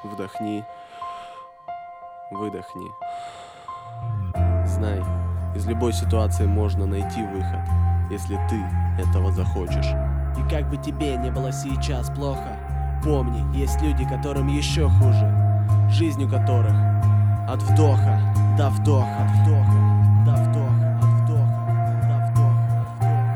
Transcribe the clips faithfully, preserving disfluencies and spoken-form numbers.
Вдохни, выдохни. Знай, из любой ситуации можно найти выход, если ты этого захочешь. И как бы тебе не было сейчас плохо, помни, есть люди, которым еще хуже, жизнь у которых от вдоха до вдоха, от вдоха до вдоха, от вдоха до вдоха,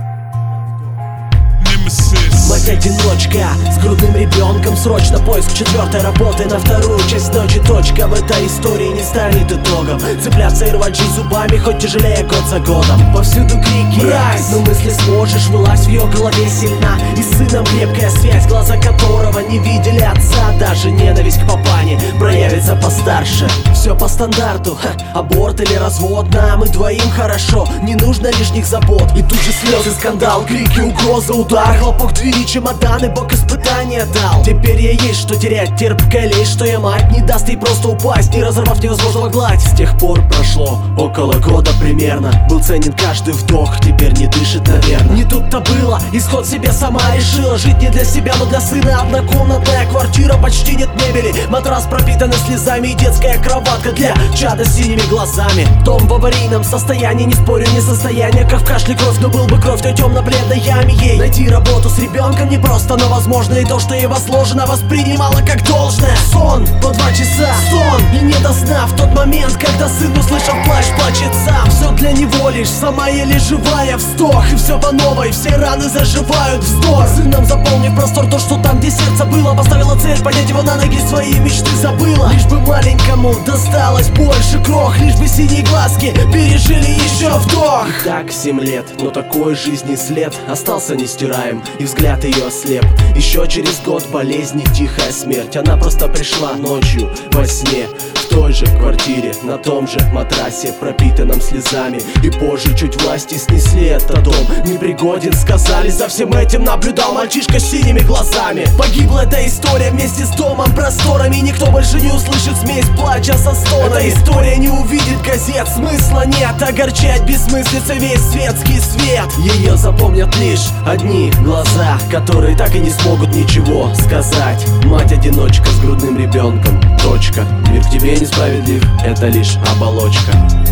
от вдоха до вдоха. Мать-одиночка с грудным ребенком, срочно поиск четвертой работы на вторую часть ночи. Точка в этой истории не станет итогом. Цепляться и рвать жизнь зубами, хоть тяжелее год за годом. Повсюду крики, Райс! Но мысли сможешь, власть в ее голове сильна. И с сыном крепкая связь, глаза которого не видели отца. Даже ненависть к папане проявится постарше. Все по стандарту, ха, аборт или развод. Нам и двоим хорошо, не нужно лишних забот. И тут же слезы, скандал, крики, угроза, удар, хлопок двери, чемоданы, Бог испытания дал. Теперь ей есть что терять, терпкая лесть, что я мать не даст ей просто упасть, не разорвав невозможного гладь. С тех пор прошло около года примерно. Был ценен каждый вдох, теперь не дышит, наверное. Не тут-то было, исход себе сама решила. Жить не для себя, но для сына. Однокомнатная квартира, почти нет мебели. Матрас пропитанный слезами и детская кроватка для чада с синими глазами. Дом в аварийном состоянии, не спорю, не состояние, как в кашле кровь, но был бы кровь в той темно-бледной яме. Ей найти работу с ребенком не просто, но возможно. И то, что ей возложено, воспринимала как должное. Сон по два часа, сон и не до сна. В тот момент, когда сын, услышав плач, плачет сам. Все для него лишь, сама еле живая. Вздох, и все по новой, все раны заживают. Вздор, сыном заполнив простор, то, что там, где сердце было. Поставила цель, поднять его на ноги, свои мечты забыла. Лишь бы маленькому досталось больше крох, лишь бы синие глазки пережили еще вдох. И так семь лет, но такой жизни след остался нестираем, и взгляд ее ослеп. Еще через год болезни, тихая смерть. Она просто пришла ночью во сне, в той же квартире, на том же матрасе, пропитанном слезами. И позже чуть власти снесли этот дом. Непригоден, сказали, за всем этим наблюдал мальчишка с синими глазами. Погибла эта история вместе с домом, просторами. Никто больше не услышит смесь плача со стонами. Эта история не увидит газет, смысла нет огорчать бессмыслица весь светский свет. Ее запомнят лишь одни глаза, которые так и не смогут ничего сказать. Мать-одиночка с грудным ребенком. Точка. Мир к тебе несправедлив, это лишь оболочка.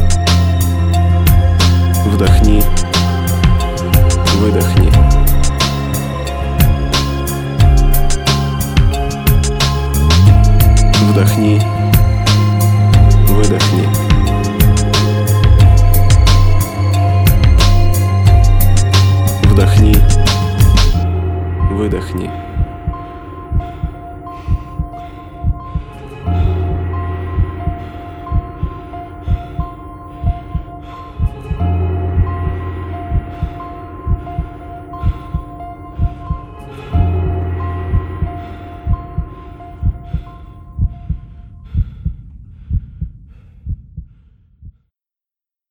Вдохни, выдохни. Вдохни, выдохни. Вдохни, выдохни.